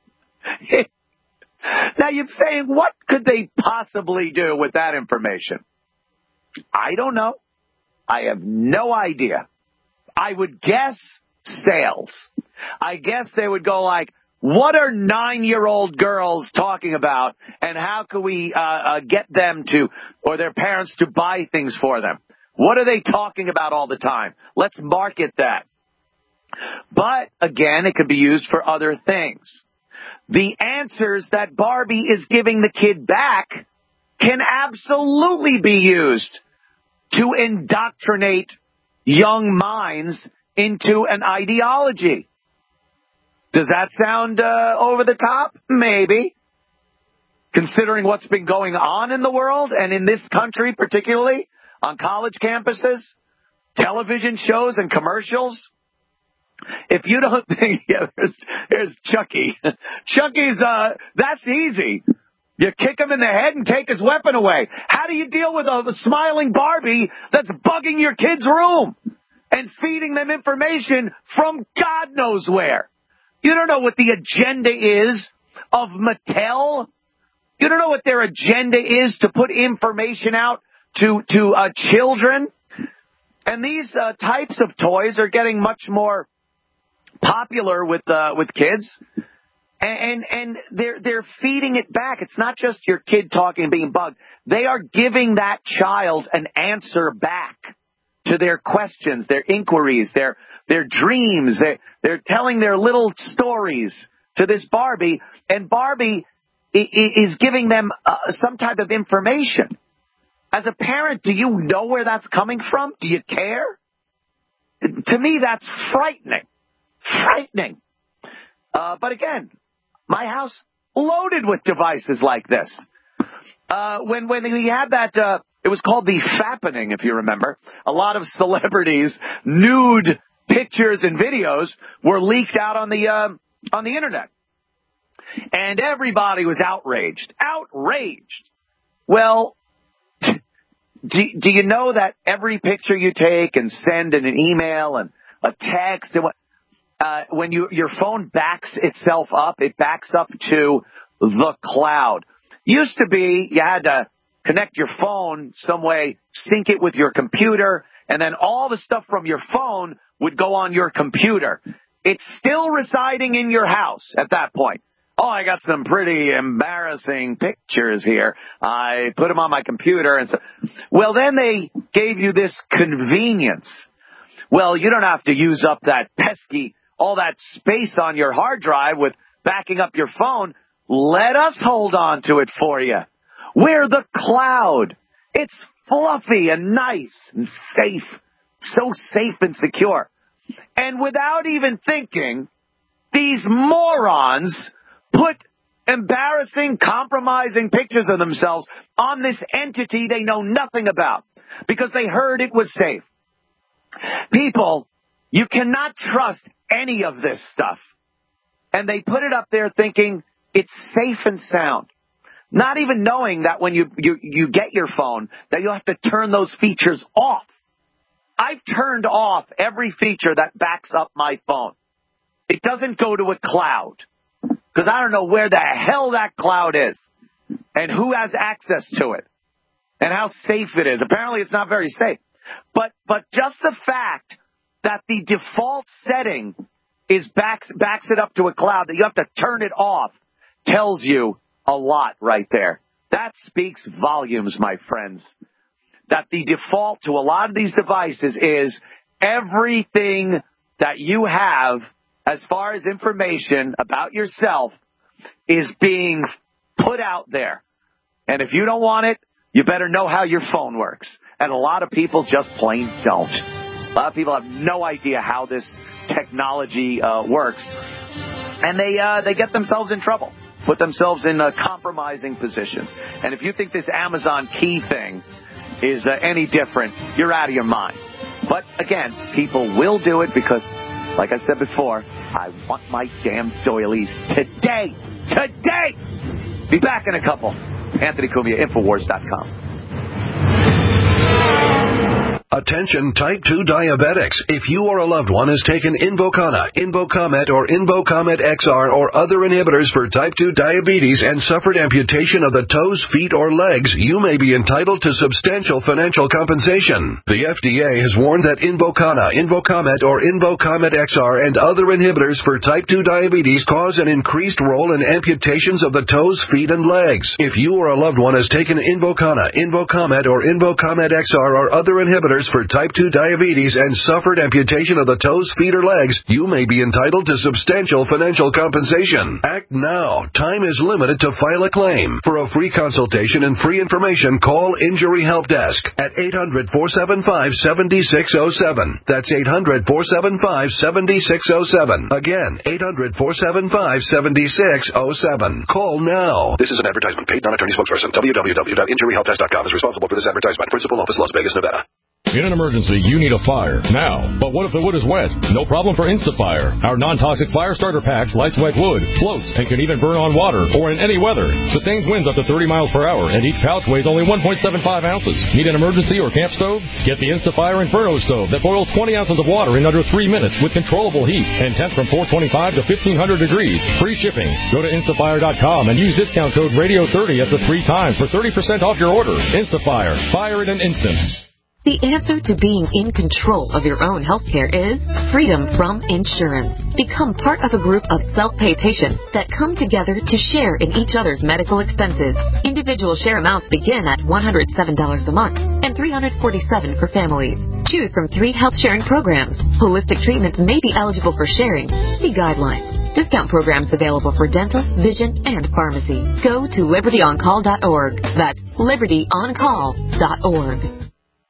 S5: Now you're saying, what could they possibly do with that information? I don't know. I have no idea. I would guess sales. I guess they would go like, what are nine-year-old girls talking about, and how can we uh, uh, get them to, or their parents to buy things for them? What are they talking about all the time? Let's market that. But, again, it could be used for other things. The answers that Barbie is giving the kid back can absolutely be used to indoctrinate young minds into an ideology. Does that sound uh, over the top? Maybe. Considering what's been going on in the world and in this country particularly, on college campuses, television shows and commercials. If you don't think, yeah, there's, there's Chucky. Chucky's, uh, that's easy. You kick him in the head and take his weapon away. How do you deal with a smiling Barbie that's bugging your kid's room and feeding them information from God knows where? You don't know what the agenda is of Mattel. You don't know what their agenda is to put information out to to uh, children. And these uh, types of toys are getting much more popular with uh, with kids, and and they're they're feeding it back. It's not just your kid talking and being bugged. They are giving that child an answer back to their questions, their inquiries, their their dreams. They're, they're telling their little stories to this Barbie, and Barbie is giving them uh, some type of information. As a parent, do you know where that's coming from? Do you care? To me, that's frightening. Frightening. Uh, but again, my house loaded with devices like this. Uh, when, when we had that, uh, it was called the fappening, if you remember. A lot of celebrities' nude pictures and videos were leaked out on the, uh, on the internet. And everybody was outraged. Outraged. Well, Do, do you know that every picture you take and send in an email and a text, and what, uh, when you, your phone backs itself up, it backs up to the cloud. Used to be you had to connect your phone some way, sync it with your computer, and then all the stuff from your phone would go on your computer. It's still residing in your house at that point. Oh, I got some pretty embarrassing pictures here. I put them on my computer. And so, well, then they gave you this convenience. Well, you don't have to use up that pesky, all that space on your hard drive with backing up your phone. Let us hold on to it for you. We're the cloud. It's fluffy and nice and safe. So safe and secure. And without even thinking, these morons put embarrassing, compromising pictures of themselves on this entity they know nothing about because they heard it was safe. People, you cannot trust any of this stuff. And they put it up there thinking it's safe and sound. Not even knowing that when you, you, you get your phone, that you have to turn those features off. I've turned off every feature that backs up my phone. It doesn't go to a cloud. Because I don't know where the hell that cloud is and who has access to it and how safe it is. Apparently it's not very safe. But but just the fact that the default setting is backs, backs it up to a cloud, that you have to turn it off, tells you a lot right there. That speaks volumes, my friends. That the default to a lot of these devices is everything that you have as far as information about yourself is being put out there. And if you don't want it, you better know how your phone works. And a lot of people just plain don't. A lot of people have no idea how this technology uh, works. And they uh, they get themselves in trouble, put themselves in uh, compromising positions. And if you think this Amazon key thing is uh, any different, you're out of your mind. But again, people will do it because, like I said before, I want my damn doilies today. Today! Be back in a couple. Anthony Cumia, Infowars dot com.
S1: Attention type two diabetics. If you or a loved one has taken Invokana, Invocomet, or Invocomet X R or other inhibitors for type two diabetes and suffered amputation of the toes, feet, or legs, you may be entitled to substantial financial compensation. The F D A has warned that Invokana, Invocomet, or Invocomet X R and other inhibitors for type two diabetes cause an increased role in amputations of the toes, feet, and legs. If you or a loved one has taken Invokana, Invocomet, or Invocomet X R or other inhibitors for type two diabetes and suffered amputation of the toes, feet, or legs, you may be entitled to substantial financial compensation. Act now. Time is limited to file a claim. For a free consultation and free information, call Injury Help Desk at eight hundred, four seven five, seven six zero seven. That's eight hundred, four seven five, seven six zero seven. Again, eight hundred, four seven five, seven six zero seven. Call now. This is an advertisement. Paid non-attorney spokesperson. w w w dot injury help desk dot com is responsible for this advertisement. Principal office, Las Vegas, Nevada.
S9: In an emergency, you need a fire now. But what if the wood is wet? No problem for InstaFire. Our non-toxic fire starter packs lights wet wood, floats, and can even burn on water or in any weather. Sustains winds up to thirty miles per hour, and each pouch weighs only one point seven five ounces. Need an emergency or camp stove? Get the InstaFire Inferno stove that boils twenty ounces of water in under three minutes with controllable heat and temps from four twenty-five to fifteen hundred degrees. Free shipping. Go to instafire dot com and use discount code radio thirty at the three times for thirty percent off your order. InstaFire. Fire in an instant.
S18: The answer to being in control of your own healthcare is freedom from insurance. Become part of a group of self-pay patients that come together to share in each other's medical expenses. Individual share amounts begin at one hundred seven dollars a month and three hundred forty-seven dollars for families. Choose from three health sharing programs. Holistic treatments may be eligible for sharing. See guidelines. Discount programs available for dental, vision, and pharmacy. Go to liberty on call dot org. That's liberty on call dot org.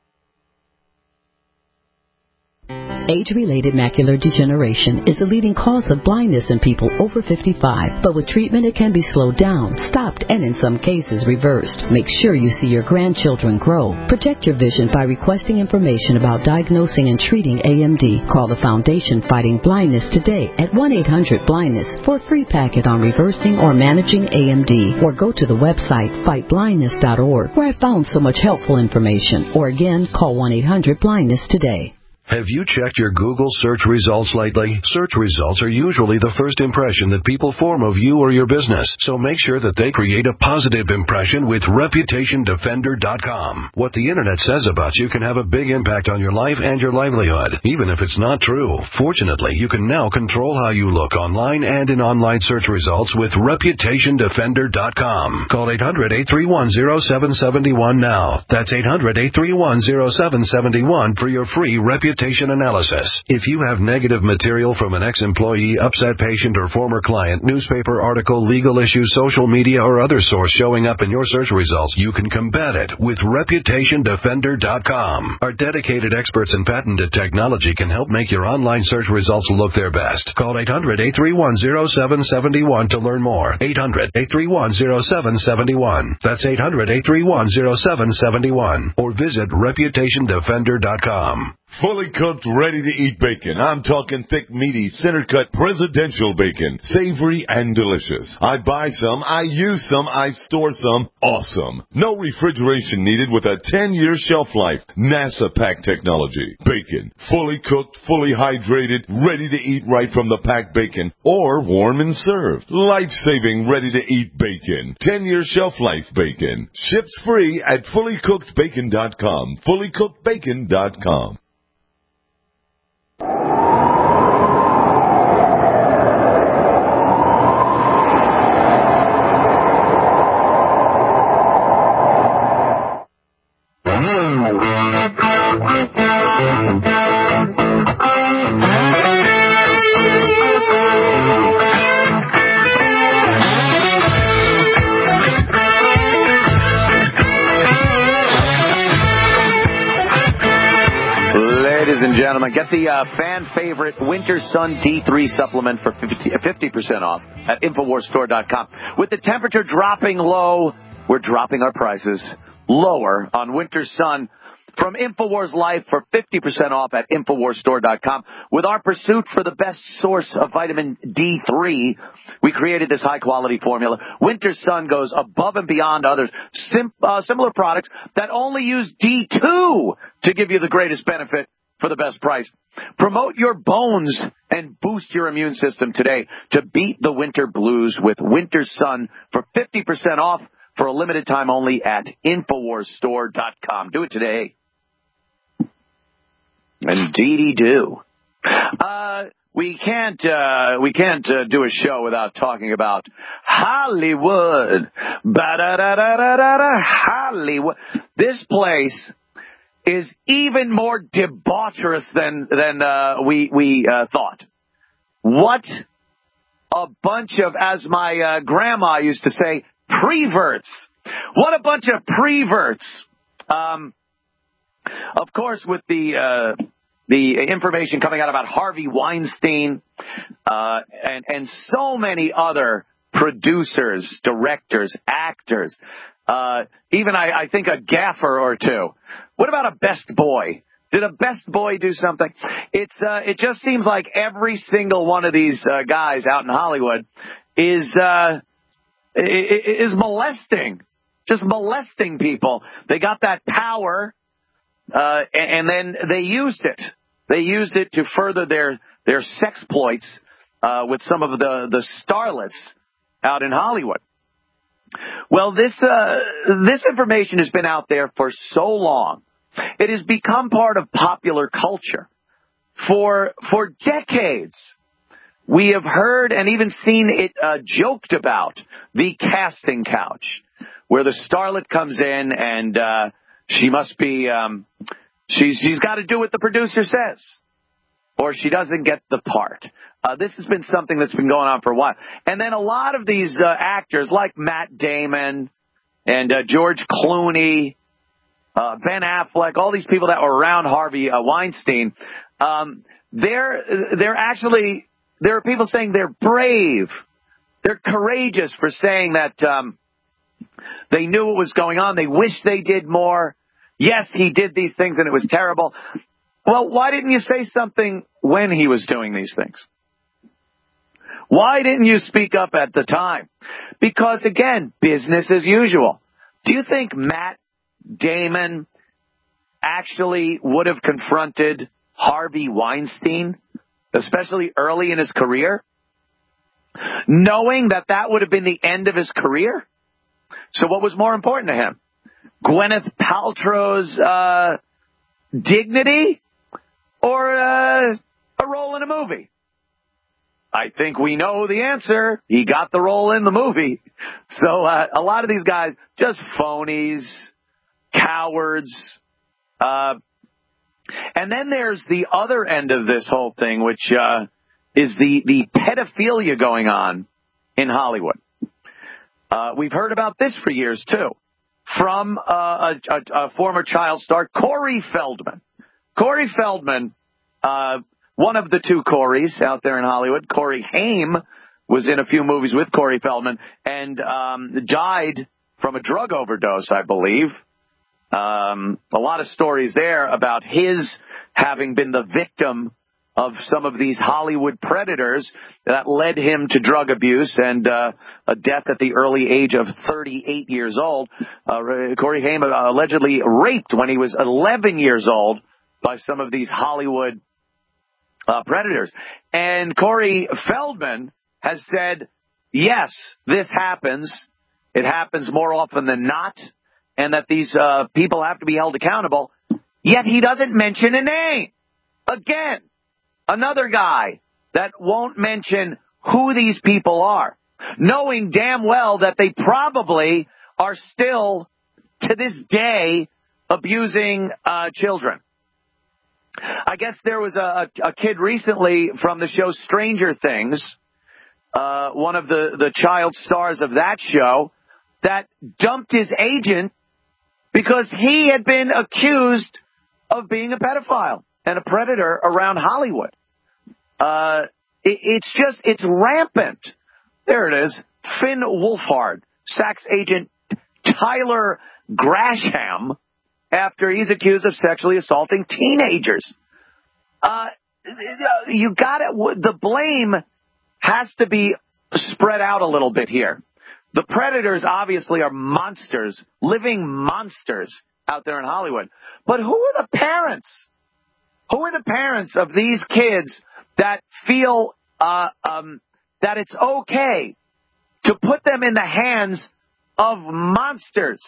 S19: Age-related macular degeneration is the leading cause of blindness in people over fifty-five. But with treatment, it can be slowed down, stopped, and in some cases reversed. Make sure you see your grandchildren grow. Protect your vision by requesting information about diagnosing and treating A M D. Call the Foundation Fighting Blindness today at one eight hundred blindness for a free packet on reversing or managing A M D. Or go to the website fight blindness dot org, where I found so much helpful information. Or again, call one eight hundred blindness today.
S1: Have you checked your Google search results lately? Search results are usually the first impression that people form of you or your business, so make sure that they create a positive impression with reputation defender dot com. What the Internet says about you can have a big impact on your life and your livelihood, even if it's not true. Fortunately, you can now control how you look online and in online search results with reputation defender dot com. Call eight hundred, eight three one, zero seven seven one now. That's eight hundred, eight three one, zero seven seven one for your free reputation analysis. If you have negative material from an ex-employee, upset patient, or former client, newspaper article, legal issue, social media, or other source showing up in your search results, you can combat it with reputation defender dot com. Our dedicated experts in patented technology can help make your online search results look their best. Call eight hundred, eight three one, zero seven seven one to learn more. eight hundred, eight three one, zero seven seven one. That's eight hundred, eight three one, zero seven seven one. Or visit reputation defender dot com.
S20: Fully cooked, ready-to-eat bacon. I'm talking thick, meaty, center-cut, presidential bacon. Savory and delicious. I buy some, I use some, I store some. Awesome. No refrigeration needed with a ten-year shelf life. NASA pack technology. Bacon. Fully cooked, fully hydrated, ready to eat right from the packed bacon. Or warm and served. Life-saving, ready-to-eat bacon. ten-year shelf life bacon. Ships free at fully cooked bacon dot com. fully cooked bacon dot com.
S5: Ladies and gentlemen, get the uh, fan favorite Winter Sun D three supplement for fifty percent off at infowars store dot com. With the temperature dropping low, we're dropping our prices lower on Winter Sun from InfoWars Life for fifty percent off at infowars store dot com. With our pursuit for the best source of vitamin D three, we created this high-quality formula. Winter Sun goes above and beyond others, sim- uh, similar products that only use D two to give you the greatest benefit for the best price. Promote your bones and boost your immune system today to beat the winter blues with Winter Sun for fifty percent off for a limited time only at infowars store dot com. Do it today. Indeedy do. Uh, we can't, uh, we can't uh, do a show without talking about Hollywood. Ba-da-da-da-da-da-da, Hollywood. This place is even more debaucherous than than uh, we we uh, thought. What a bunch of, as my uh, grandma used to say, preverts. What a bunch of preverts. Um, of course, with the uh, the information coming out about Harvey Weinstein uh, and and so many other producers, directors, actors. Uh, even I, I think a gaffer or two. What about a best boy? Did a best boy do something? It's uh, it just seems like every single one of these uh, guys out in Hollywood is uh, is molesting, just molesting people. They got that power, uh, and then they used it. They used it to further their their sexploits uh, with some of the the starlets out in Hollywood. Well, this uh, this information has been out there for so long. It has become part of popular culture. For for decades, we have heard and even seen it uh, joked about, the casting couch, where the starlet comes in and uh, she must be, um, she's, she's got to do what the producer says, or she doesn't get the part. Uh, this has been something that's been going on for a while. And then a lot of these uh, actors like Matt Damon and uh, George Clooney, Uh, Ben Affleck, all these people that were around Harvey uh, Weinstein, um, they're they're actually, there are people saying they're brave, they're courageous for saying that um, they knew what was going on, they wish they did more. Yes, he did these things and it was terrible. Well, why didn't you say something when he was doing these things? Why didn't you speak up at the time? Because, again, business as usual. Do you think Matt Damon actually would have confronted Harvey Weinstein, especially early in his career, knowing that that would have been the end of his career? So what was more important to him? Gwyneth Paltrow's uh, dignity or uh, a role in a movie? I think we know the answer. He got the role in the movie. So uh, a lot of these guys, just phonies, cowards. Uh, and then there's the other end of this whole thing, which uh, is the, the pedophilia going on in Hollywood. Uh, we've heard about this for years, too, from uh, a, a, a former child star, Corey Feldman. Corey Feldman, uh, one of the two Coreys out there in Hollywood, Corey Haim, was in a few movies with Corey Feldman and um, died from a drug overdose, I believe. Um, a lot of stories there about his having been the victim of some of these Hollywood predators that led him to drug abuse and uh, a death at the early age of thirty-eight years old. Uh, Corey Haim allegedly raped when he was eleven years old by some of these Hollywood uh, predators. And Corey Feldman has said, yes, this happens. It happens more often than not. And that these uh, people have to be held accountable, yet he doesn't mention a name. Again, another guy that won't mention who these people are, knowing damn well that they probably are still, to this day, abusing uh, children. I guess there was a, a kid recently from the show Stranger Things, uh, one of the, the child stars of that show, that dumped his agent because he had been accused of being a pedophile and a predator around Hollywood. Uh, it, it's just, it's rampant. There it is. Finn Wolfhard sacks agent Tyler Grasham after he's accused of sexually assaulting teenagers. Uh, you got it. The blame has to be spread out a little bit here. The predators obviously are monsters, living monsters out there in Hollywood. But who are the parents? Who are the parents of these kids that feel uh, um, that it's okay to put them in the hands of monsters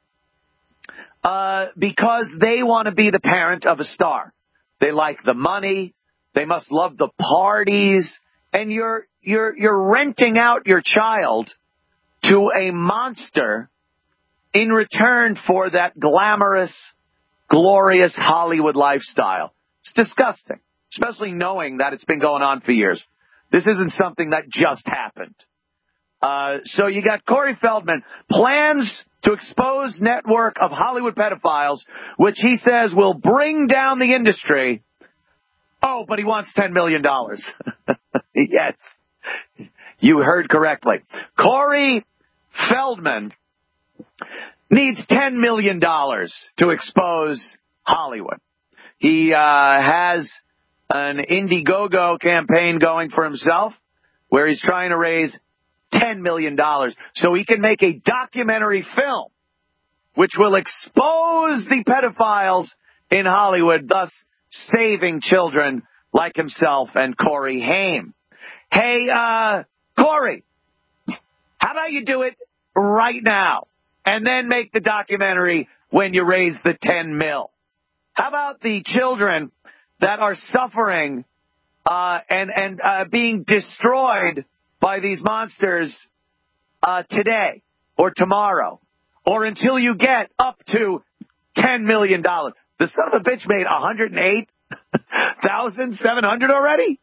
S5: uh, because they want to be the parent of a star? They like the money. They must love the parties. And you're you're you're renting out your child to a monster in return for that glamorous, glorious Hollywood lifestyle. It's disgusting, especially knowing that it's been going on for years. This isn't something that just happened. Uh, so you got Corey Feldman, plans to expose network of Hollywood pedophiles, which he says will bring down the industry. Oh, but he wants ten million dollars. Yes, you heard correctly. Corey Feldman needs ten million dollars to expose Hollywood. He uh, has an Indiegogo campaign going for himself where he's trying to raise ten million dollars so he can make a documentary film which will expose the pedophiles in Hollywood, thus saving children like himself and Corey Haim. Hey, uh, Corey, how about you do it right now and then make the documentary when you raise the ten mil? How about the children that are suffering uh, and, and uh, being destroyed by these monsters uh, today or tomorrow or until you get up to ten million dollars? The son of a bitch made one hundred eight thousand seven hundred dollars already?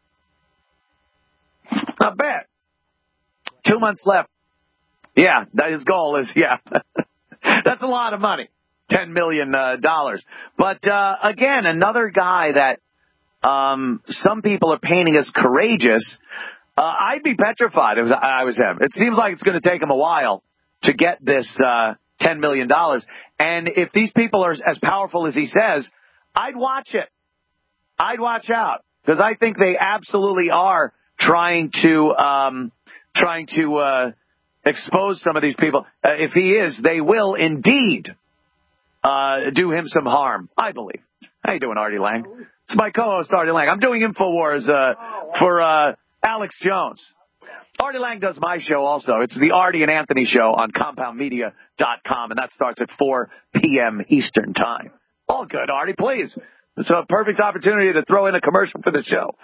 S5: Not bad. Two months left. Yeah, his goal is, yeah. That's a lot of money. ten million dollars. But, uh, again, another guy that um, some people are painting as courageous. Uh, I'd be petrified if I was him. It seems like it's going to take him a while to get this uh, ten million dollars. And if these people are as powerful as he says, I'd watch it. I'd watch out because I think they absolutely are trying to um, trying to uh, expose some of these people. Uh, if he is, they will indeed uh, do him some harm, I believe. How you doing, Artie Lang? It's my co-host, Artie Lang. I'm doing InfoWars uh, for uh, Alex Jones. Artie Lang does my show also. It's the Artie and Anthony Show on compound media dot com, and that starts at four p.m. Eastern Time. All good, Artie, please. It's a perfect opportunity to throw in a commercial for the show.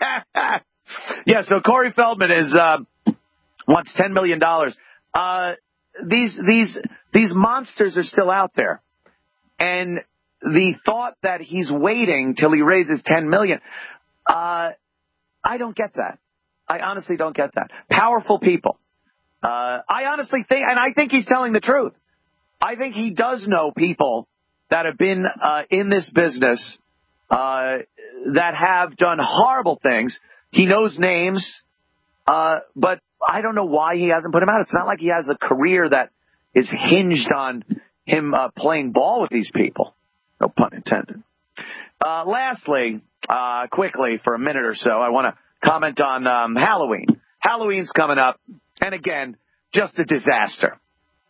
S5: Yeah, so Corey Feldman is uh, wants ten million dollars. Uh, these these these monsters are still out there, and the thought that he's waiting till he raises ten million dollars, uh, I don't get that. I honestly don't get that. Powerful people. Uh, I honestly think, and I think he's telling the truth. I think he does know people that have been uh, in this business uh, that have done horrible things. He knows names, uh, but I don't know why he hasn't put him out. It's not like he has a career that is hinged on him uh, playing ball with these people. No pun intended. Uh, lastly, uh, quickly for a minute or so, I want to comment on um, Halloween. Halloween's coming up, and again, just a disaster.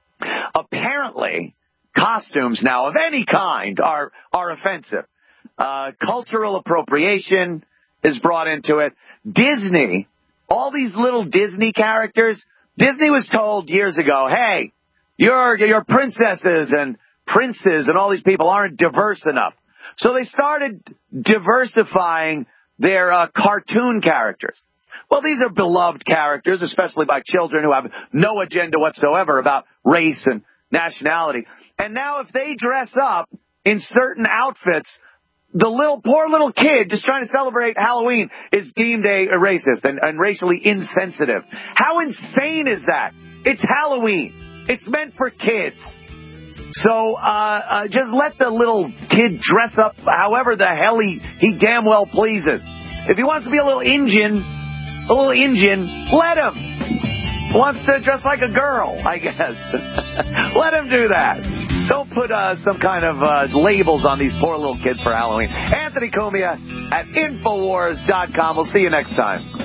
S5: Apparently, costumes now of any kind are are offensive. Uh, cultural appropriation is brought into it. Disney, all these little Disney characters, Disney was told years ago, hey, your your princesses and princes and all these people aren't diverse enough. So they started diversifying their uh, cartoon characters. Well, these are beloved characters, especially by children who have no agenda whatsoever about race and nationality. And now if they dress up in certain outfits, the little poor little kid just trying to celebrate Halloween is deemed a, a racist and, and racially insensitive. How insane is that? It's Halloween. It's meant for kids. So uh, uh, just let the little kid dress up however the hell he, he damn well pleases. If he wants to be a little Indian, a little Indian, let him. Wants to dress like a girl, I guess. Let him do that. Don't put uh, some kind of uh, labels on these poor little kids for Halloween. Anthony Cumia at Infowars dot com. We'll see you next time.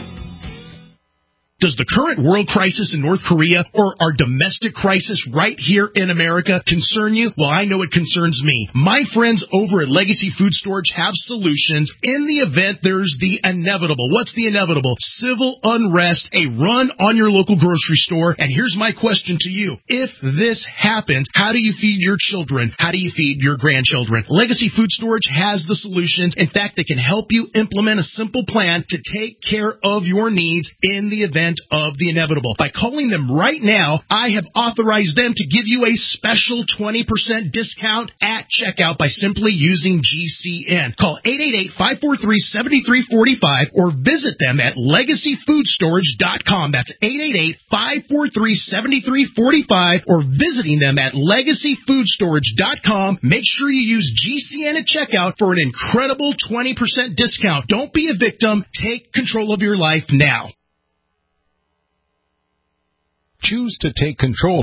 S21: Does the current world crisis in North Korea or our domestic crisis right here in America concern you? Well, I know it concerns me. My friends over at Legacy Food Storage have solutions in the event there's the inevitable. What's the inevitable? Civil unrest, a run on your local grocery store. And here's my question to you. If this happens, how do you feed your children? How do you feed your grandchildren? Legacy Food Storage has the solutions. In fact, they can help you implement a simple plan to take care of your needs in the event of the inevitable. By calling them right now, I have authorized them to give you a special twenty percent discount at checkout by simply using G C N. Call eight eight eight, five four three, seven three four five or visit them at legacy food storage dot com. That's eight eight eight, five four three, seven three four five or visiting them at legacy food storage dot com. Make sure you use G C N at checkout for an incredible twenty percent discount. Don't be a victim. Take control of your life now.
S3: Choose to take control